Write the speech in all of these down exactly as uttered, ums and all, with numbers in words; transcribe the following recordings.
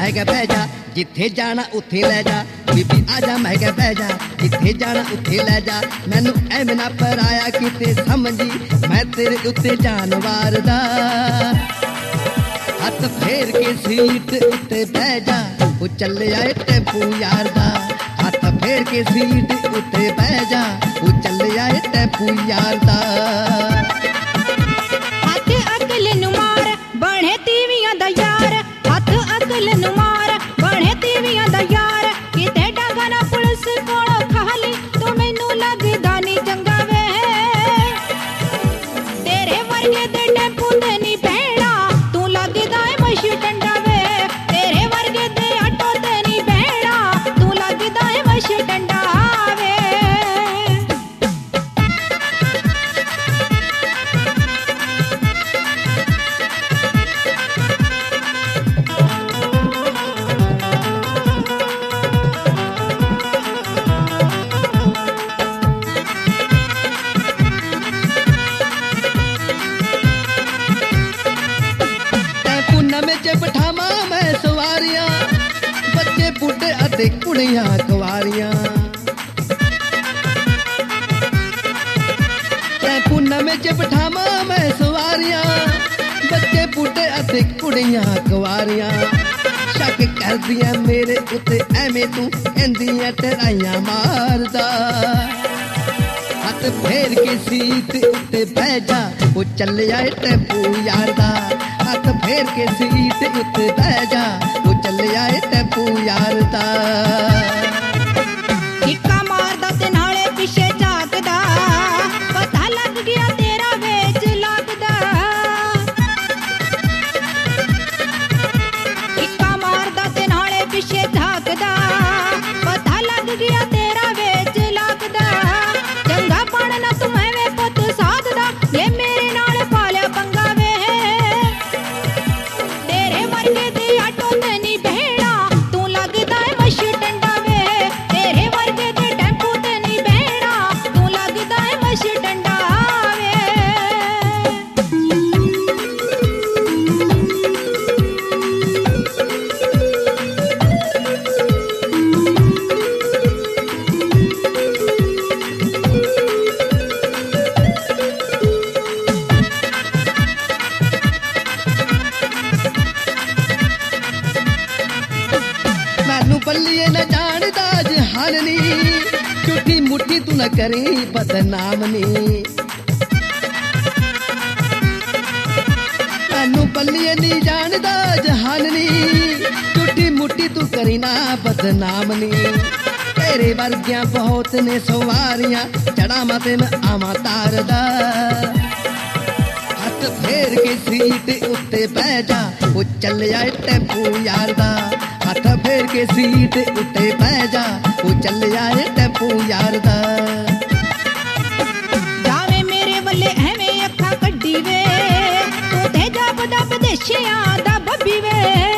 मैं क्या बह जा, जिथे जाना उथे ले जा, बीबी आजा मैं क्या बह जा, जिथे जाना उथे ले जा, मैनू एवें ना पराया किते समझी, मैं तेरे उत्ते जानवर दा। हथ फेर के सीट उत्ते बह जा, वो चले आए टेंपू यार दा। हथ फेर के सीट उत्ते बह जा, वो चले आए टेंपू यार दा। हथ अकल नू मार बने तीवियां दा यार, हथ अकल नू मार बने तीवियां दा यार, किते डागा ना पुलिस कोलों खाली, तू मैनू लगदा नी चंगा वे, तेरे वर्गे दे टेंपू ते नी बहना, तू लगदा है मशी डंडा वे, तेरे वर्गे दे ऑटो ते नी बहना, तू लगदा है मशी डंडा वे। बिठावा मैं सवारियां, बच्चे बुढ़े अते कुड़ियां कुवारियां, पुनम च बिठावा मैं सवारियां, बच्चे बुढ़े अते कुड़ियां कुवारियां, शक करदियां मेरे उत्ते एवें तू इंदियां टराइयां मारदा। हथ फेर के सीट उत्ते बह जा, वो चले आए टेंपू यार दा। हथ फेर के सीट उत्ते बह जा, वो चले आए टेंपू यार दा। टिक्का मारदा ते नाले पिछे झाकदा, पता लग गया तेरा वेच लगदा। टिक्का मारदा ते नाले पिछे झाकदा, पता लग गया तेरा वेच लगदा। चंगा पढ़ना तू एवें पुत साधदा, ये मेरे नाल पालिया पंगा वे, तेरे वर्गे दे ऑटो ते नी बहना, तू लगदा है मशी डंडा वे, तेरे वर्गे दे टेंपू ते नी बहना, तू लगदा है मशी डंडा वे। मैनू बल्लिए न जानदा जहान नी, झूठी मुट्ठी तू न करी बदनाम नी। मैनू बल्लिए नी जानदा जहान नी, झूठी मुट्ठी तू करी ना बदनाम नी। तेरे वर्गियां बहुत ने सवारियां, चढ़ा मते मैं आवां तारदा। हथ फेर के सीट उत्ते बह जा, वो चले आए टेंपू यार दा। हथ फेर के सीट उत्ते बह जा, वो चले आए टेंपू यार दा। जावे मेरे वल्ले एवें अखा कड्डी वे, तू ते जापदा विदेशियां दा बब्बी वे।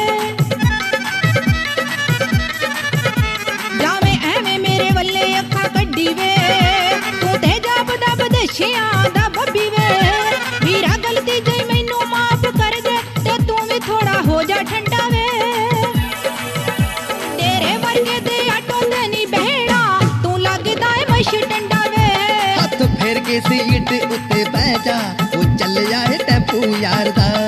जावे एवें मेरे वल्ले अखा कड्डी वे, तू ते जापदा विदेशियां दा बब्बी वे। वीरा गलती जे मैनू माफ कर दे, ते तू भी थोड़ा हो जा ठंडा वे, तेरे वर्गे दे ऑटो ते नी बहना, तू लगदा है मशी डंडा वे। हथ फेर के सीट उत्ते बह जा, वो चले आए टेंपू यार दा।